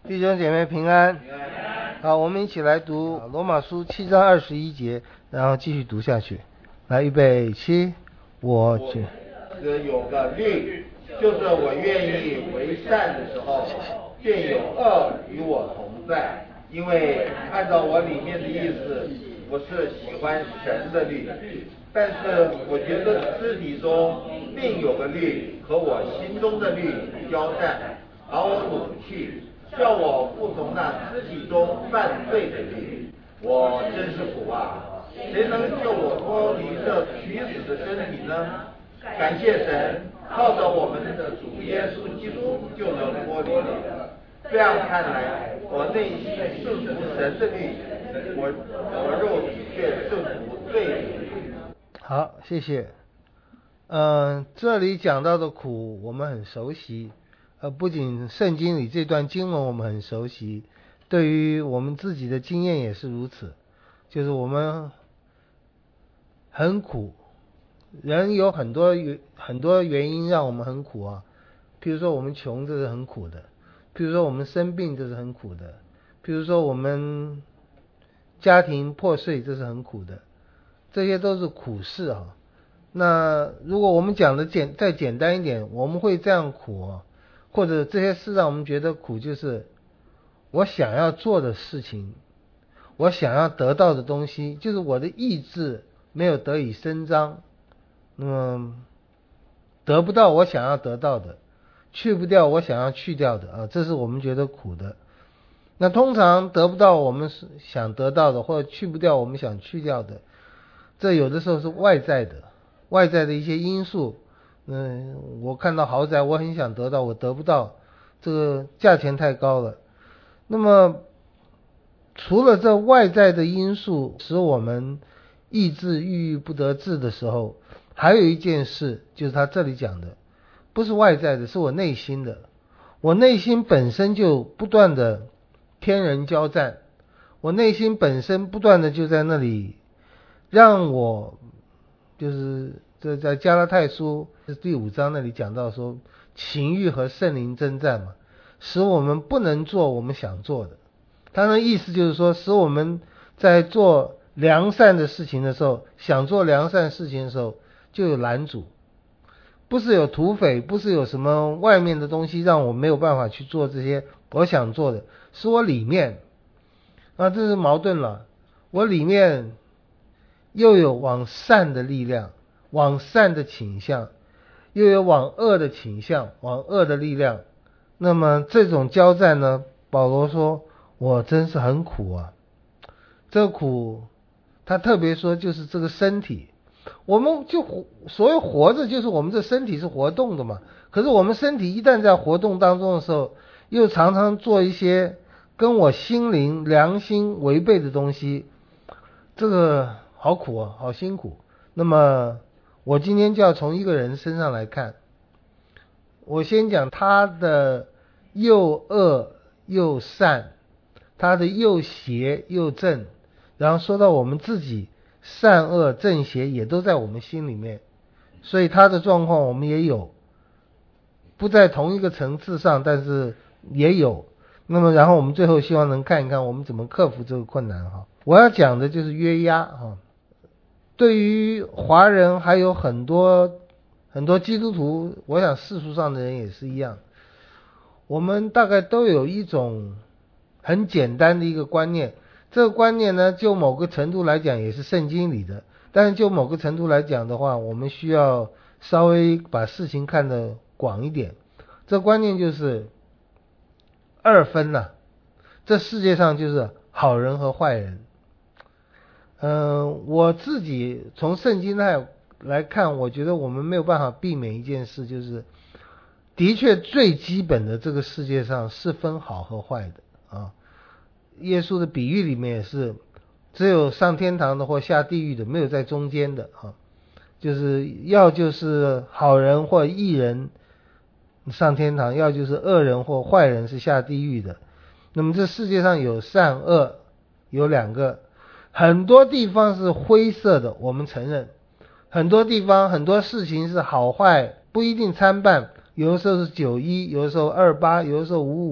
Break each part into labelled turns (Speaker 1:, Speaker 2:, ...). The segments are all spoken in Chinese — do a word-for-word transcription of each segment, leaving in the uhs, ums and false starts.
Speaker 1: 弟兄姐妹平安。好，我们一起来读罗马书七章二十一节，然后继续读下去。来，预备起。我觉
Speaker 2: 得有个律，就是我愿意为善的时候，便有恶与我同在。因为按照我里面的意思，我是喜欢神的律，但是我觉得肢体中另有个律和我心中的律交战，把我掳去，叫我服从那肢体中犯罪的律。我真是苦啊！谁能救我脱离这取死的身体呢？感谢神，靠着我们的主耶稣基督就能脱离了。这样看来，我内心顺服神的律，我我肉体却顺服罪的律。
Speaker 1: 好，谢谢。嗯、呃，这里讲到的苦我们很熟悉，呃，不仅圣经里这段经文我们很熟悉，对于我们自己的经验也是如此，就是我们很苦，人有很多很多原因让我们很苦啊，譬如说我们穷，这是很苦的；譬如说我们生病，这是很苦的；譬如说我们家庭破碎，这是很苦的，这些都是苦事啊。那如果我们讲的简再简单一点，我们会这样苦啊，或者这些事让我们觉得苦，就是我想要做的事情，我想要得到的东西，就是我的意志没有得以伸张，那么得不到我想要得到的，去不掉我想要去掉的啊，这是我们觉得苦的。那通常得不到我们想得到的，或者去不掉我们想去掉的，这有的时候是外在的，外在的一些因素。嗯，我看到豪宅，我很想得到，我得不到，这个价钱太高了。那么除了这外在的因素使我们意志郁郁不得志的时候，还有一件事，就是他这里讲的，不是外在的，是我内心的。我内心本身就不断的天人交战，我内心本身不断的就在那里让我，就是这在加拉太书第五章那里讲到说，情欲和圣灵征战嘛，使我们不能做我们想做的。他的意思就是说，使我们在做良善的事情的时候，想做良善事情的时候就有拦阻，不是有土匪，不是有什么外面的东西让我没有办法去做这些我想做的，是我里面啊，这是矛盾了。我里面又有往善的力量，往善的倾向，又有往恶的倾向，往恶的力量。那么这种交战呢，保罗说我真是很苦啊。这个苦他特别说就是这个身体，我们就所谓活着，就是我们这身体是活动的嘛。可是我们身体一旦在活动当中的时候，又常常做一些跟我心灵良心违背的东西，这个好苦啊，好辛苦。那么我今天就要从一个人身上来看，我先讲他的又恶又善，他的又邪又正，然后说到我们自己善恶正邪也都在我们心里面，所以他的状况我们也有，不在同一个层次上，但是也有。那么然后我们最后希望能看一看我们怎么克服这个困难哈。我要讲的就是约押哈。对于华人还有很多很多基督徒，我想世俗上的人也是一样，我们大概都有一种很简单的一个观念，这个观念呢，就某个程度来讲也是圣经里的，但是就某个程度来讲的话，我们需要稍微把事情看得广一点。这个观念就是二分啊，这世界上就是好人和坏人。嗯、呃，我自己从圣经来来看，我觉得我们没有办法避免一件事，就是的确最基本的这个世界上是分好和坏的啊。耶稣的比喻里面也是，只有上天堂的或下地狱的，没有在中间的啊。就是要就是好人或义人上天堂，要就是恶人或坏人是下地狱的。那么这世界上有善恶，有两个，很多地方是灰色的，我们承认，很多地方很多事情是好坏不一定参半，有的时候是九一，有的时候二八，有的时候五五，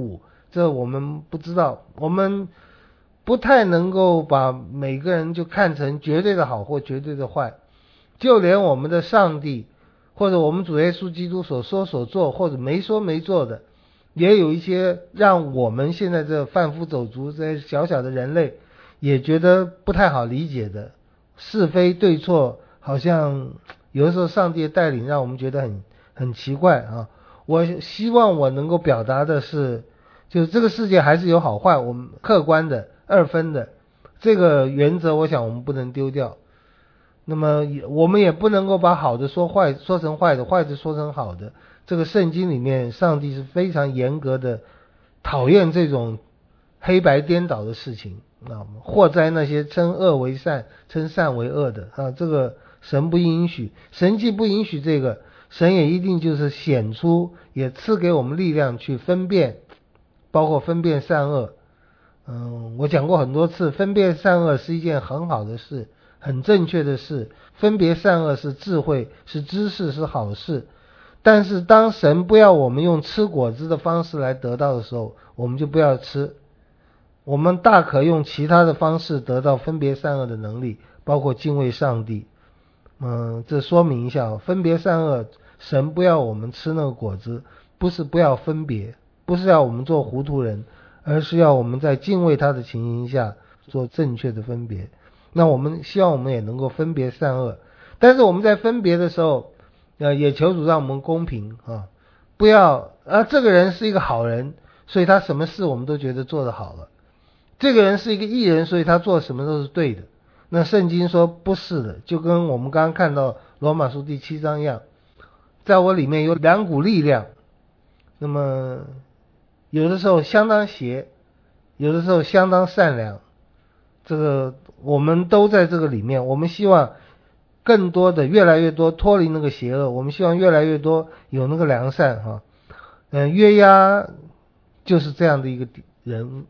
Speaker 1: 这我们不知道，我们不太能够把每个人就看成绝对的好或绝对的坏，就连我们的上帝或者我们主耶稣基督所说所做或者没说没做的，也有一些让我们现在这贩夫走卒这些小小的人类也觉得不太好理解的是非对错，好像有的时候上帝的带领让我们觉得很很奇怪啊。我希望我能够表达的是，就是这个世界还是有好坏，我们客观的二分的这个原则，我想我们不能丢掉。那么我们也不能够把好的说坏，说成坏的，坏的说成好的。这个圣经里面上帝是非常严格的讨厌这种黑白颠倒的事情啊，祸哉那些称恶为善称善为恶的啊，这个神不允许。神既不允许这个，神也一定就是显出也赐给我们力量去分辨，包括分辨善恶。嗯，我讲过很多次，分辨善恶是一件很好的事，很正确的事，分别善恶是智慧，是知识，是好事。但是当神不要我们用吃果子的方式来得到的时候，我们就不要吃。我们大可用其他的方式得到分别善恶的能力，包括敬畏上帝。嗯，这说明一下，分别善恶，神不要我们吃那个果子，不是不要分别，不是要我们做糊涂人，而是要我们在敬畏他的情形下做正确的分别。那我们希望我们也能够分别善恶，但是我们在分别的时候，呃，也求主让我们公平啊，不要啊，这个人是一个好人，所以他什么事我们都觉得做得好了。这个人是一个义人，所以他做什么都是对的。那圣经说不是的，就跟我们刚刚看到罗马书第七章一样，在我里面有两股力量，那么有的时候相当邪，有的时候相当善良，这个我们都在这个里面。我们希望更多的越来越多脱离那个邪恶，我们希望越来越多有那个良善哈。嗯、呃，约押就是这样的一个人。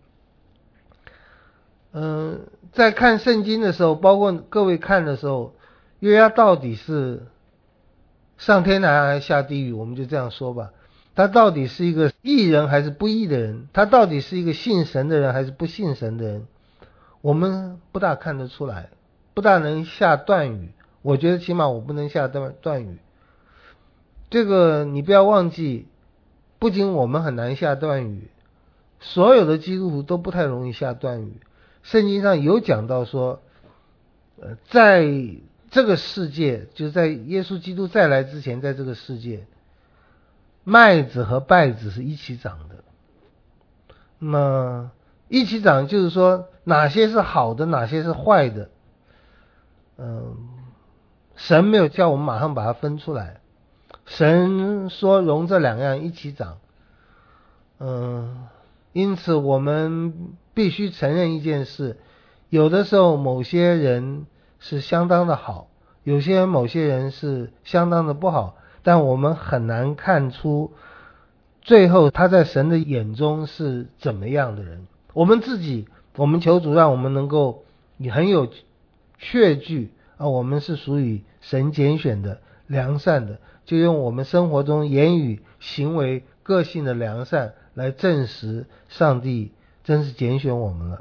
Speaker 1: 嗯、呃，在看圣经的时候，包括各位看的时候，约押到底是上天堂还是下地狱，我们就这样说吧。他到底是一个义人还是不义的人，他到底是一个信神的人还是不信神的人，我们不大看得出来，不大能下断语。我觉得起码我不能下断断语。这个你不要忘记，不仅我们很难下断语，所有的基督徒都不太容易下断语。圣经上有讲到说，呃，在这个世界，就是在耶稣基督再来之前，在这个世界，麦子和稗子是一起长的。那么一起长就是说哪些是好的，哪些是坏的，嗯，神没有叫我们马上把它分出来，神说容这两样一起长。嗯，因此我们必须承认一件事，有的时候某些人是相当的好，有些某些人是相当的不好，但我们很难看出最后他在神的眼中是怎么样的人。我们自己，我们求主让我们能够你很有确据啊，我们是属于神拣选的良善的，就用我们生活中言语行为个性的良善来证实上帝真是拣选我们了。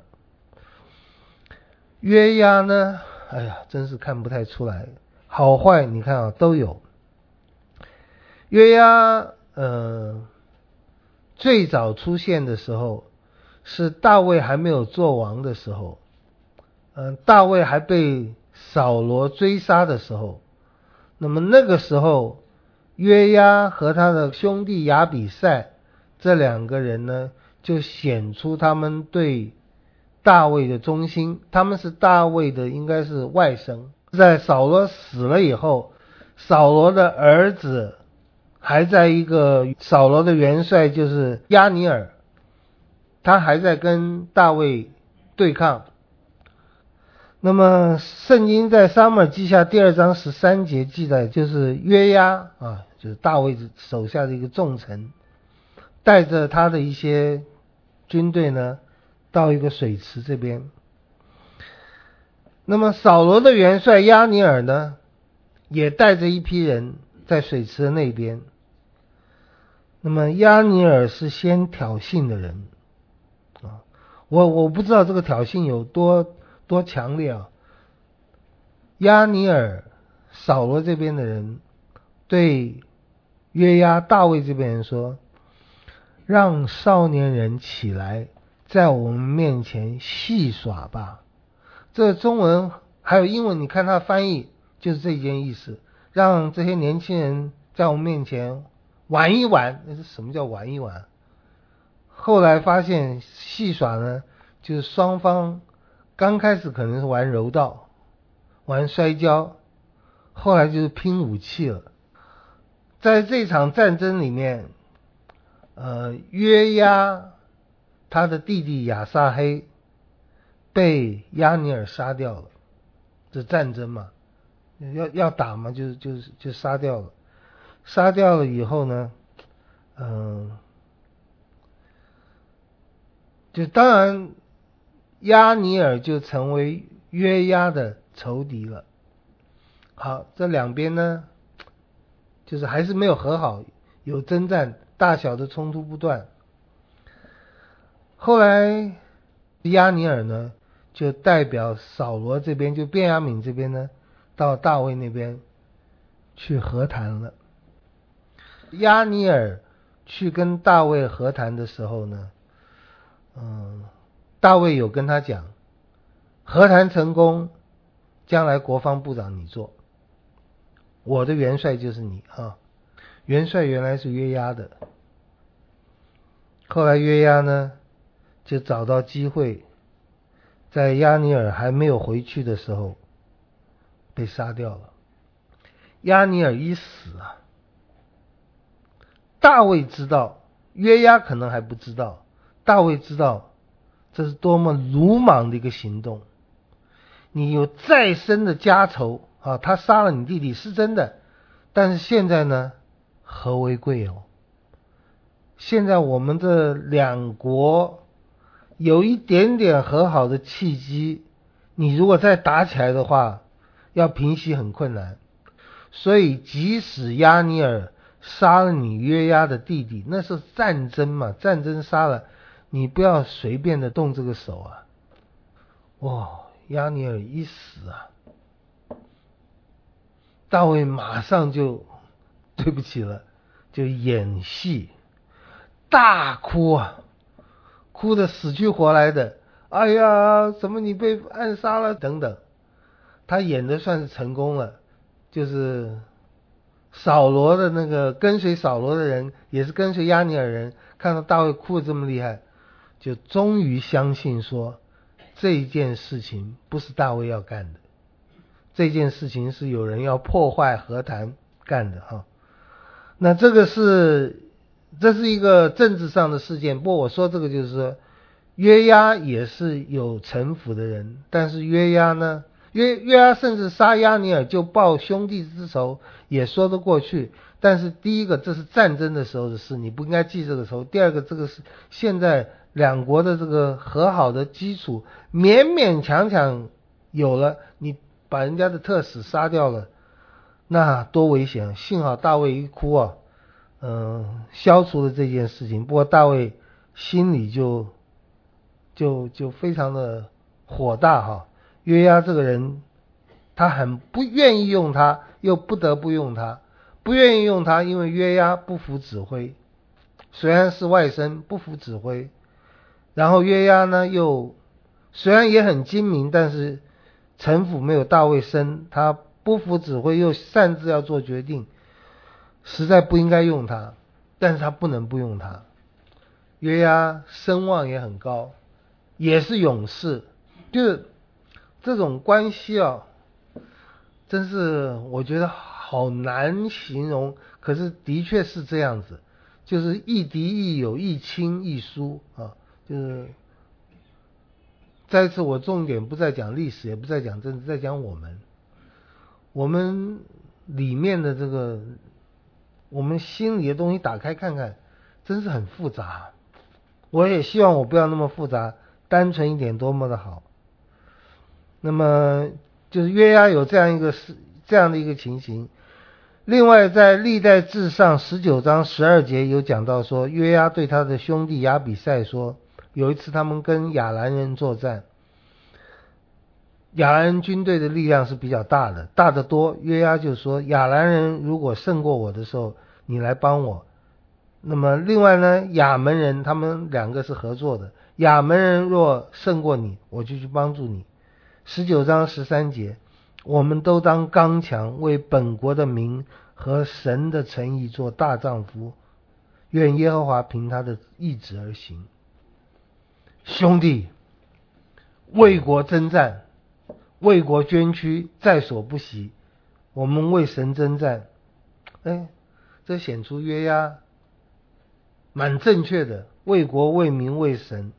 Speaker 1: 约押呢，哎呀，真是看不太出来，好坏你看啊都有。约押呃最早出现的时候是大卫还没有做王的时候，嗯、呃，大卫还被扫罗追杀的时候，那么那个时候约押和他的兄弟亚比赛这两个人呢，就显出他们对大卫的忠心，他们是大卫的应该是外甥。在扫罗死了以后，扫罗的儿子还在一个扫罗的元帅就是押尼尔，他还在跟大卫对抗。那么圣经在撒母耳记下第二章十三节记载，就是约押啊，就是大卫手下的一个重臣，带着他的一些军队呢到一个水池这边。那么扫罗的元帅押尼尔呢也带着一批人在水池的那边。那么押尼尔是先挑衅的人， 啊。我我不知道这个挑衅有多多强烈啊。押尼珥、扫罗这边的人对约押、大卫这边人说，让少年人起来，在我们面前戏耍吧。这中文还有英文，你看他翻译就是这件意思，让这些年轻人在我们面前玩一玩。那是什么叫玩一玩？后来发现戏耍呢，就是双方刚开始可能是玩柔道、玩摔跤，后来就是拼武器了。在这场战争里面，呃，约押他的弟弟亚撒黑被押尼珥杀掉了。这战争嘛，要要打嘛，就就就杀掉了。杀掉了以后呢，嗯、呃，就当然押尼珥就成为约押的仇敌了。好，这两边呢，就是还是没有和好，有征战，大小的冲突不断。后来押尼珥呢，就代表扫罗这边，就便雅悯这边呢，到大卫那边去和谈了。押尼珥去跟大卫和谈的时候呢，嗯，大卫有跟他讲，和谈成功，将来国防部长你做，我的元帅就是你啊。元帅原来是约押的，后来约押呢就找到机会，在押尼珥还没有回去的时候被杀掉了。押尼珥一死啊，大卫知道，约押可能还不知道，大卫知道这是多么鲁莽的一个行动。你有再深的家仇啊，他杀了你弟弟是真的，但是现在呢，和为贵哦。现在我们这两国有一点点和好的契机，你如果再打起来的话，要平息很困难。所以即使押尼珥杀了你约押的弟弟，那是战争嘛，战争杀了你，不要随便的动这个手啊。哇，押尼珥一死啊，大卫马上就对不起了，就演戏大哭啊，哭得死去活来的，哎呀，怎么你被暗杀了等等。他演的算是成功了，就是扫罗的那个跟随扫罗的人，也是跟随押尼珥人，看到大卫哭得这么厉害，就终于相信说这件事情不是大卫要干的，这件事情是有人要破坏和谈干的哈。那这个是这是一个政治上的事件，不过我说这个就是说约押也是有城府的人，但是约押呢，约约押甚至杀押尼珥就报兄弟之仇也说得过去。但是第一个这是战争的时候的事，你不应该记这个仇。第二个，这个是现在两国的这个和好的基础勉勉强强有了，你把人家的特使杀掉了，那多危险。幸好大卫一哭啊，嗯、呃，消除了这件事情。不过大卫心里就就就非常的火大哈。约押这个人，他很不愿意用他，又不得不用他。不愿意用他，因为约押不服指挥，虽然是外甥，不服指挥。然后约押呢，又虽然也很精明，但是城府没有大卫深，他不服指挥，又擅自要做决定，实在不应该用他，但是他不能不用他。约押声望也很高，也是勇士，就是这种关系啊，真是我觉得好难形容，可是的确是这样子，就是亦敌亦友，亦亲亦疏啊。就是再一次，我重点不再讲历史，也不再讲政治，在讲我们我们里面的这个我们心里的东西打开看看，真是很复杂。我也希望我不要那么复杂，单纯一点多么的好。那么就是约押有这样一个这样的一个情形。另外在历代志上十九章十二节有讲到说，约押对他的兄弟亚比赛说， 有一次他们跟亚兰人作战，亚兰人军队的力量是比较大的，大得多。约押就说，亚兰人如果胜过我的时候，你来帮我。那么另外呢，亚门人他们两个是合作的，亚门人若胜过你，我就去帮助你。十九章十三节，我们都当刚强，为本国的民和神的诚意做大丈夫，愿耶和华凭他的意志而行。兄弟，为国征战，为国捐躯，在所不惜。我们为神征战。哎，这显出约押蛮正确的，为国为民为神。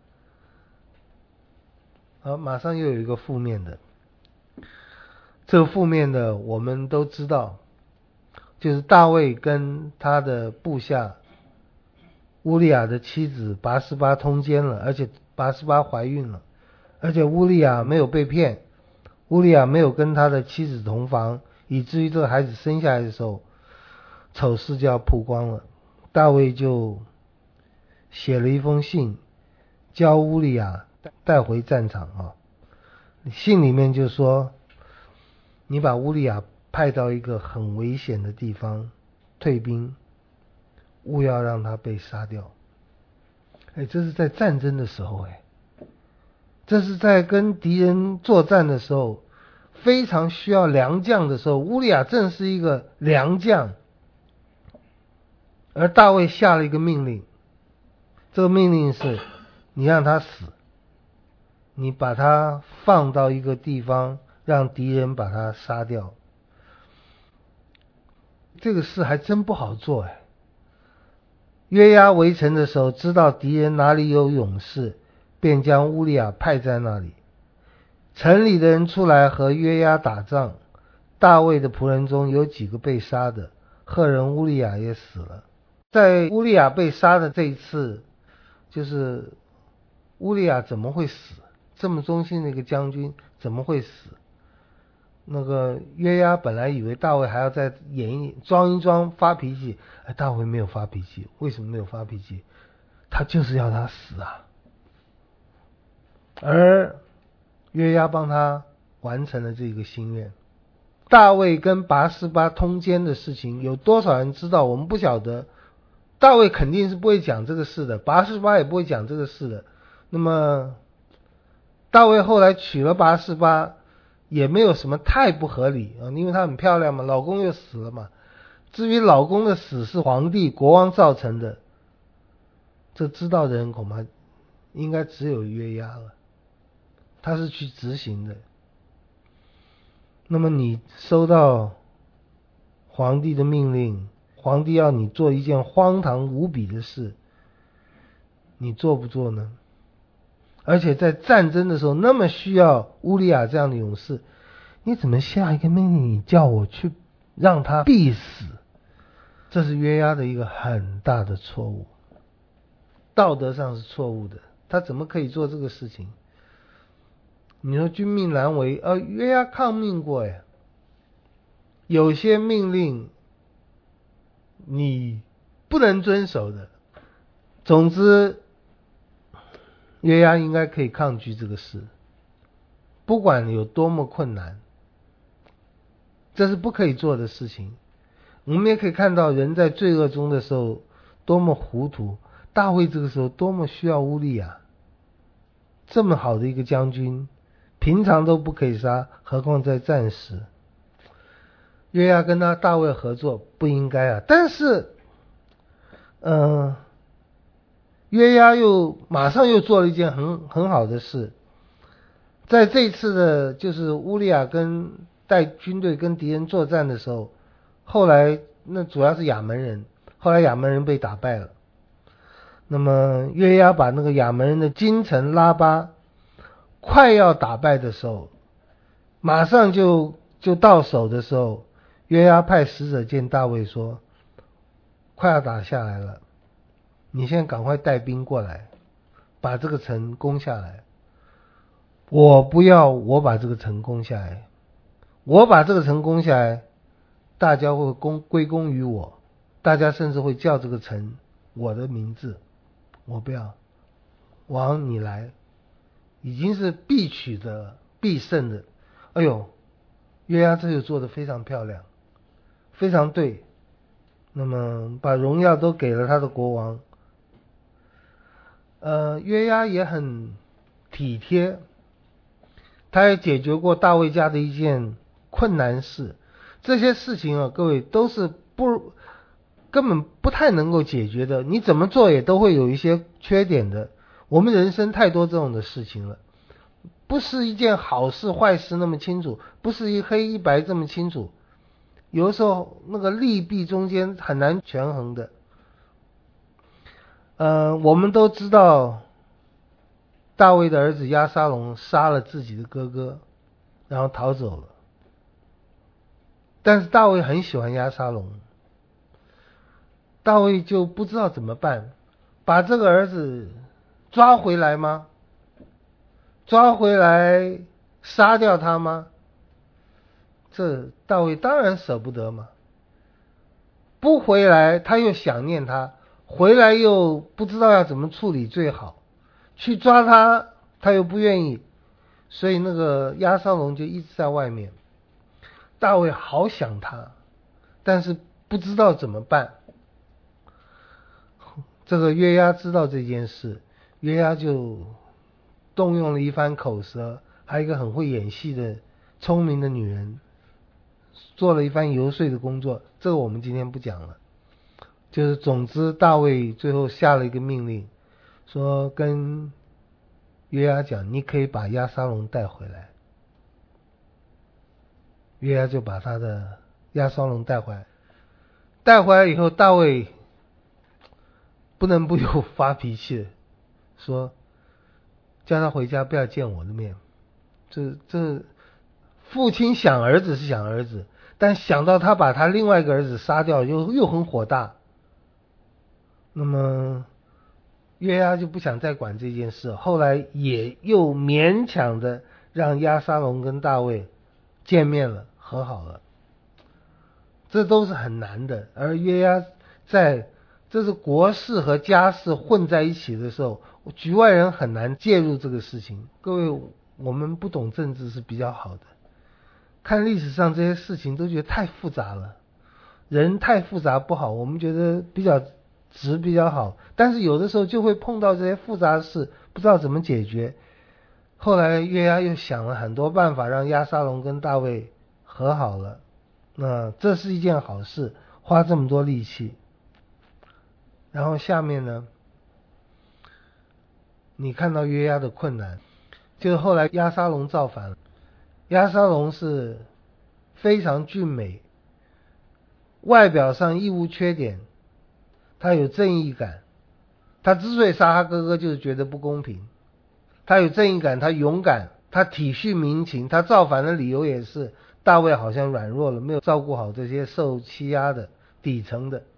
Speaker 1: 好，马上又有一个负面的，这个负面的我们都知道，就是大卫跟他的部下乌利亚的妻子拔示巴通奸了，而且拔示巴怀孕了，而且乌利亚没有被骗，乌利亚没有跟他的妻子同房，以至于这个孩子生下来的时候丑事就要曝光了。大卫就写了一封信，叫乌利亚带回战场啊。信里面就说，你把乌利亚派到一个很危险的地方退兵，勿要让他被杀掉。哎，这是在战争的时候，哎，这是在跟敌人作战的时候，非常需要良将的时候，乌利亚正是一个良将。而大卫下了一个命令，这个命令是，你让他死，你把他放到一个地方，让敌人把他杀掉。这个事还真不好做哎。约押围城的时候，知道敌人哪里有勇士，便将乌利亚派在那里。城里的人出来和约押打仗，大卫的仆人中有几个被杀的，赫人乌利亚也死了。在乌利亚被杀的这一次，就是乌利亚怎么会死？这么忠心的一个将军怎么会死？那个约押本来以为大卫还要再演一装一装发脾气，哎，大卫没有发脾气。为什么没有发脾气？他就是要他死啊。而约押帮他完成了这个心愿。大卫跟拔示巴通奸的事情，有多少人知道？我们不晓得。大卫肯定是不会讲这个事的，拔示巴也不会讲这个事的。那么大卫后来娶了拔示巴，也没有什么太不合理啊，因为她很漂亮嘛，老公又死了嘛。至于老公的死是皇帝国王造成的，这知道的人恐怕应该只有约押了，他是去执行的。那么你收到皇帝的命令，皇帝要你做一件荒唐无比的事，你做不做呢？而且在战争的时候那么需要乌利亚这样的勇士，你怎么下一个命令你叫我去让他必死？这是约押的一个很大的错误，道德上是错误的，他怎么可以做这个事情？你说君命难违，呃，约押抗命过呀，有些命令你不能遵守的。总之约押应该可以抗拒这个事，不管有多么困难，这是不可以做的事情。我们也可以看到人在罪恶中的时候多么糊涂，大卫这个时候多么需要乌利亚，这么好的一个将军，平常都不可以杀，何况在战时。约押跟他大卫合作不应该啊，但是嗯、呃，约押又马上又做了一件很很好的事。在这一次的就是乌利亚跟带军队跟敌人作战的时候，后来那主要是亚门人，后来亚门人被打败了。那么约押把那个亚门人的京城拉巴快要打败的时候，马上就就到手的时候，约押派使者见大卫说，快要打下来了，你现在赶快带兵过来，把这个城攻下来。我不要我把这个城攻下来，我把这个城攻下来，大家会功归功于我，大家甚至会叫这个城我的名字，我不要。 王你来，已经是必取的必胜的。哎呦，约押这就做得非常漂亮，非常对。那么把荣耀都给了他的国王。呃，约押也很体贴，他也解决过大卫家的一件困难事。这些事情啊，各位都是不根本不太能够解决的，你怎么做也都会有一些缺点的。我们人生太多这种的事情了，不是一件好事坏事那么清楚，不是一黑一白这么清楚，有的时候那个利弊中间很难权衡的。呃，我们都知道大卫的儿子押沙龙杀了自己的哥哥，然后逃走了。但是大卫很喜欢押沙龙，大卫就不知道怎么办，把这个儿子抓回来吗？抓回来杀掉他吗？这大卫当然舍不得嘛。不回来他又想念他，回来又不知道要怎么处理最好，去抓他他又不愿意，所以那个押沙龙就一直在外面。大卫好想他，但是不知道怎么办。这个约押知道这件事，约押就动用了一番口舌，还有一个很会演戏的聪明的女人，做了一番游说的工作。这个我们今天不讲了。就是总之大卫最后下了一个命令，说跟约押讲，你可以把押沙龙带回来。约押就把他的押沙龙带回来，带回来以后，大卫不能不由发脾气，说叫他回家不要见我的面。这这父亲想儿子是想儿子，但想到他把他另外一个儿子杀掉，又又很火大。那么约押就不想再管这件事，后来也又勉强的让押沙龙跟大卫见面了，和好了。这都是很难的，而约押在这是国事和家事混在一起的时候，局外人很难介入这个事情。各位，我们不懂政治是比较好的，看历史上这些事情都觉得太复杂了，人太复杂不好，我们觉得比较直比较好，但是有的时候就会碰到这些复杂的事，不知道怎么解决。后来约押又想了很多办法，让押沙龙跟大卫和好了。那这是一件好事，花这么多力气。然后下面呢，你看到约押的困难，就是后来押沙龙造反了。押沙龙是非常俊美，外表上一无缺点，他有正义感。他之所以杀他哥哥，就是觉得不公平。他有正义感，他勇敢，他体恤民情。他造反的理由也是大卫好像软弱了，没有照顾好这些受欺压的底层的。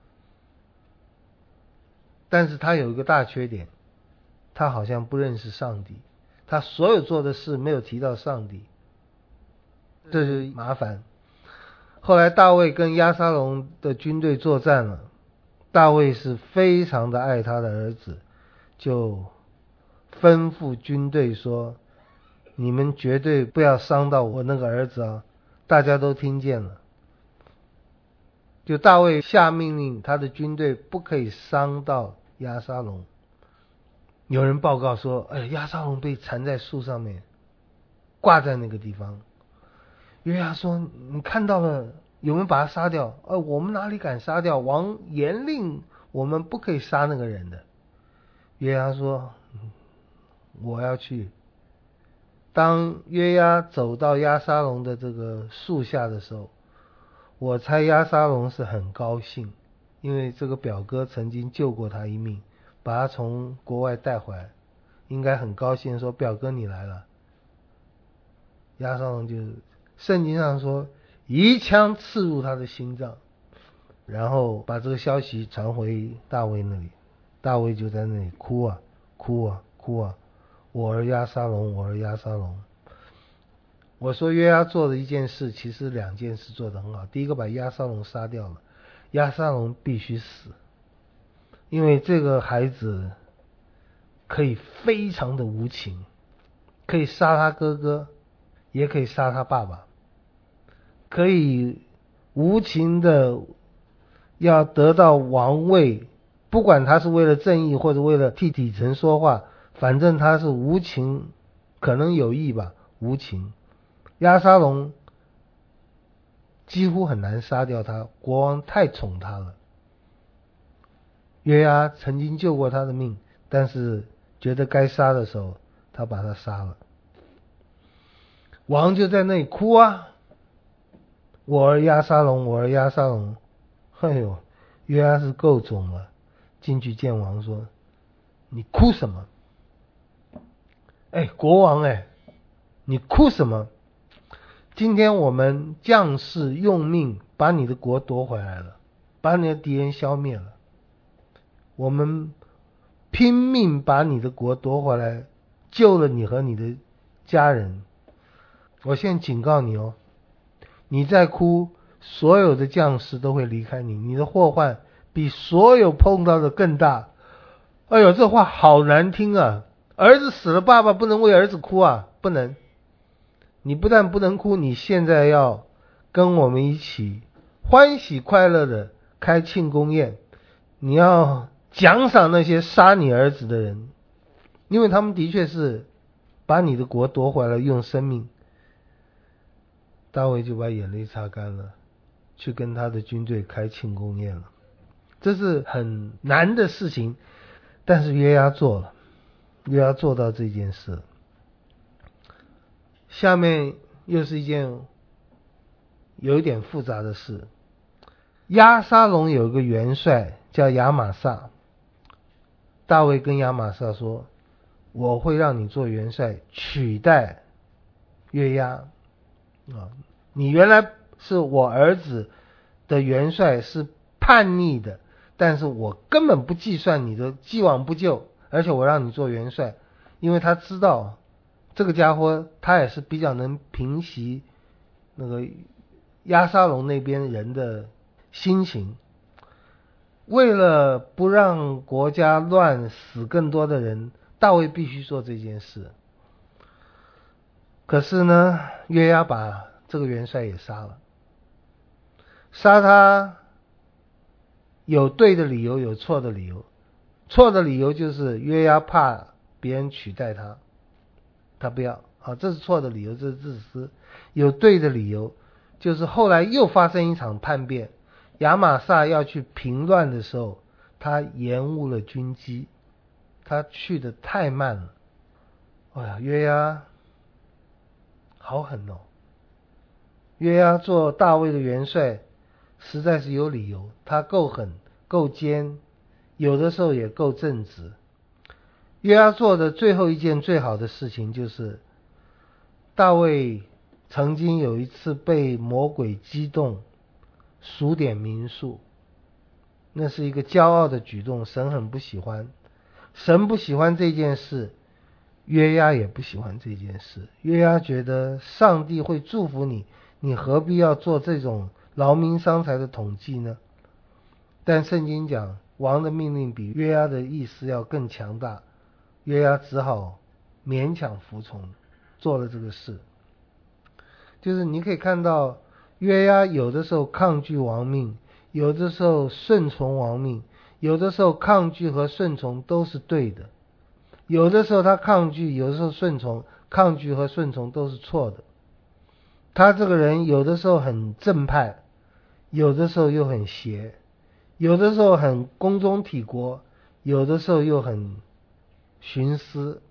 Speaker 1: 但是他有一个大缺点，他好像不认识上帝，他所有做的事没有提到上帝，这就麻烦。后来大卫跟押沙龙的军队作战了，大卫是非常的爱他的儿子，就吩咐军队说，你们绝对不要伤到我那个儿子啊！大家都听见了。就大卫下命令，他的军队不可以伤到押沙龙。有人报告说，哎，押沙龙被缠在树上面，挂在那个地方。约押说，你看到了，有没有把他杀掉？呃，我们哪里敢杀掉？王严令我们不可以杀那个人的。约押说，我要去。当约押走到押沙龙的这个树下的时候，我猜押沙龙是很高兴，因为这个表哥曾经救过他一命，把他从国外带回来，应该很高兴，说表哥你来了。押沙龙就圣经上说一枪刺入他的心脏，然后把这个消息传回大卫那里。大卫就在那里哭啊哭啊哭啊，我儿押沙龙，我儿押沙龙。我说约押做的一件事，其实两件事做得很好。第一个，把押沙龙杀掉了，押沙龙必须死，因为这个孩子可以非常的无情，可以杀他哥哥，也可以杀他爸爸，可以无情的要得到王位，不管他是为了正义或者为了替底层说话，反正他是无情，可能有意吧，无情。押沙龙几乎很难杀掉他，国王太宠他了。约押曾经救过他的命，但是觉得该杀的时候，他把他杀了。王就在那里哭啊，我儿押沙龙，我儿押沙龙。哎呦，约押是够肿了，进去见王说，你哭什么？哎，国王哎，你哭什么？今天我们将士用命把你的国夺回来了，把你的敌人消灭了，我们拼命把你的国夺回来，救了你和你的家人。我现在警告你哦，你再哭，所有的将士都会离开你，你的祸患比所有碰到的更大。哎呦，这话好难听啊！儿子死了，爸爸不能为儿子哭啊，不能。你不但不能哭，你现在要跟我们一起欢喜快乐的开庆功宴，你要奖赏那些杀你儿子的人，因为他们的确是把你的国夺回来，用生命。大卫就把眼泪擦干了，去跟他的军队开庆功宴了。这是很难的事情，但是约押做了，约押做到这件事了。下面又是一件有一点复杂的事。押沙龙有一个元帅叫亚玛撒，大卫跟亚玛撒说，我会让你做元帅，取代约押啊！你原来是我儿子的元帅，是叛逆的，但是我根本不计算你的既往不咎，而且我让你做元帅，因为他知道这个家伙他也是比较能平息那个押沙龙那边人的心情。为了不让国家乱，死更多的人，大卫必须做这件事。可是呢，约押把这个元帅也杀了。杀他有对的理由，有错的理由。错的理由就是约押怕别人取代他，他不要啊，这是错的理由，这是自私。有对的理由，就是后来又发生一场叛变，亚玛撒要去平乱的时候，他延误了军机，他去得太慢了。哎呀，约押好狠哦！约押做大卫的元帅实在是有理由，他够狠够奸，有的时候也够正直。约押做的最后一件最好的事情就是，大卫曾经有一次被魔鬼激动数点民数，那是一个骄傲的举动，神很不喜欢。神不喜欢这件事，约押也不喜欢这件事。约押觉得上帝会祝福你，你何必要做这种劳民伤财的统计呢？但圣经讲，王的命令比约押的意思要更强大，约押只好勉强服从，做了这个事。就是你可以看到，约押有的时候抗拒王命，有的时候顺从王命，有的时候抗拒和顺从都是对的，有的时候他抗拒，有的时候顺从，抗拒和顺从都是错的。他这个人有的时候很正派，有的时候又很邪，有的时候很宫中体国，有的时候又很徇私。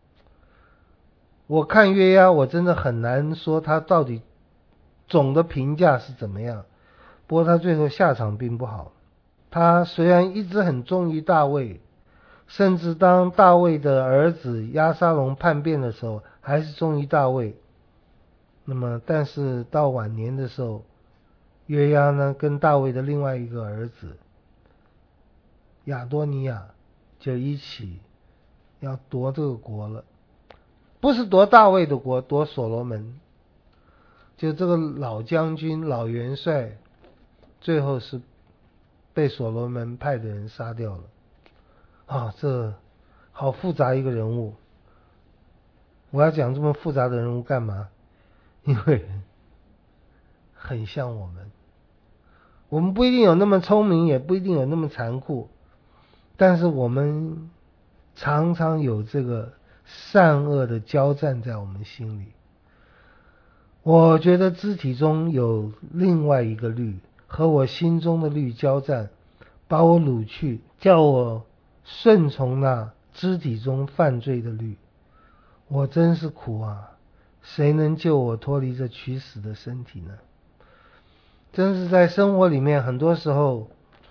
Speaker 1: 我看约押，我真的很难说他到底总的评价是怎么样，不过他最后下场并不好。他虽然一直很忠于大卫，甚至当大卫的儿子押沙龙叛变的时候，还是忠于大卫。那么但是到晚年的时候，约押呢跟大卫的另外一个儿子亚多尼亚就一起要夺这个国了，不是夺大卫的国，夺所罗门。就这个老将军老元帅最后是被所罗门派的人杀掉了啊！这好复杂一个人物。我要讲这么复杂的人物干嘛？因为很像我们。我们不一定有那么聪明，也不一定有那么残酷，但是我们常常有这个善恶的交战在我们心里。我觉得肢体中有另外一个律和我心中的律交战，把我掳去，叫我顺从那肢体中犯罪的律。我真是苦啊，谁能救我脱离这屈死的身体呢？真是在生活里面，很多时候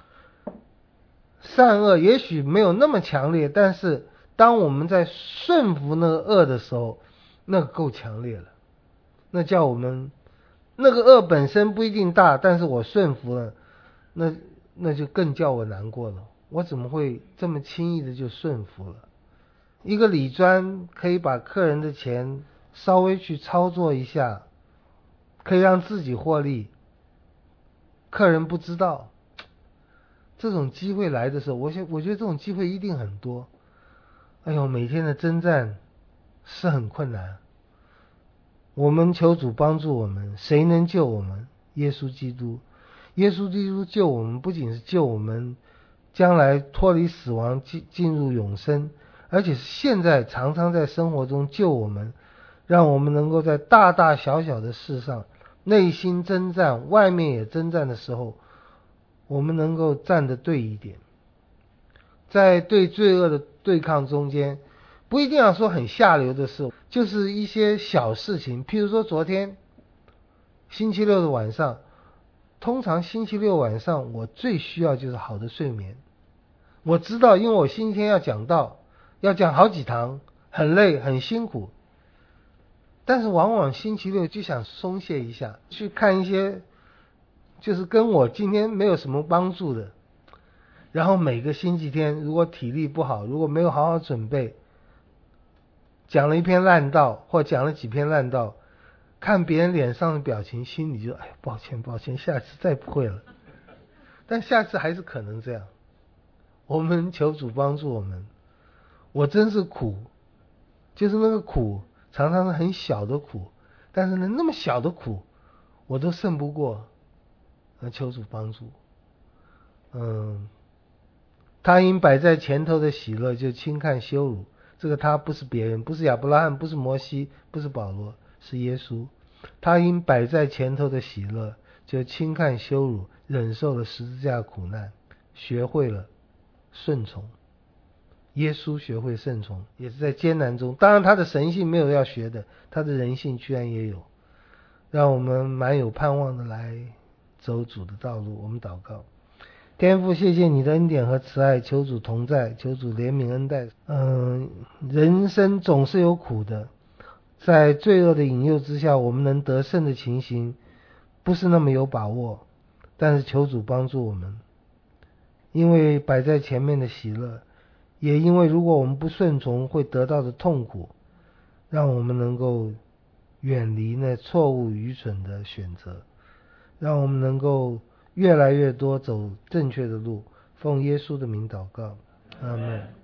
Speaker 1: 善恶也许没有那么强烈，但是当我们在顺服那个恶的时候，那个够强烈了。那叫我们，那个恶本身不一定大，但是我顺服了，那那就更叫我难过了。我怎么会这么轻易的就顺服了？一个理专可以把客人的钱稍微去操作一下，可以让自己获利，客人不知道。这种机会来的时候，我想我觉得这种机会一定很多。哎呦，每天的征战是很困难。我们求主帮助我们，谁能救我们？耶稣基督。耶稣基督救我们，不仅是救我们将来脱离死亡进进入永生，而且是现在常常在生活中救我们，让我们能够在大大小小的事上内心征战，外面也征战的时候，我们能够站得对一点。在对罪恶的对抗中间，不一定要说很下流的事，就是一些小事情。譬如说昨天星期六的晚上，通常星期六晚上我最需要就是好的睡眠。我知道，因为我星期天要讲道，要讲好几堂，很累很辛苦，但是往往星期六就想松懈一下，去看一些就是跟我今天没有什么帮助的。然后每个星期天如果体力不好，如果没有好好准备，讲了一篇烂道或讲了几篇烂道，看别人脸上的表情，心里就哎，抱歉抱歉，下次再不会了。但下次还是可能这样。我们求主帮助我们。我真是苦，就是那个苦常常是很小的苦，但是呢那么小的苦我都胜不过，求主帮助。嗯，他因摆在前头的喜乐就轻看羞辱。这个他不是别人，不是亚伯拉罕，不是摩西，不是保罗，是耶稣。他因摆在前头的喜乐就轻看羞辱，忍受了十字架苦难，学会了顺从。耶稣学会顺从，也是在艰难中，当然他的神性没有要学的，他的人性居然也有，让我们蛮有盼望的来走主的道路。我们祷告。天父，谢谢你的恩典和慈爱，求主同在，求主怜悯恩待。嗯，人生总是有苦的，在罪恶的引诱之下，我们能得胜的情形不是那么有把握，但是求主帮助我们，因为摆在前面的喜乐，也因为如果我们不顺从会得到的痛苦，让我们能够远离那错误愚蠢的选择，让我们能够越来越多走正确的路。奉耶稣的名祷告，阿们。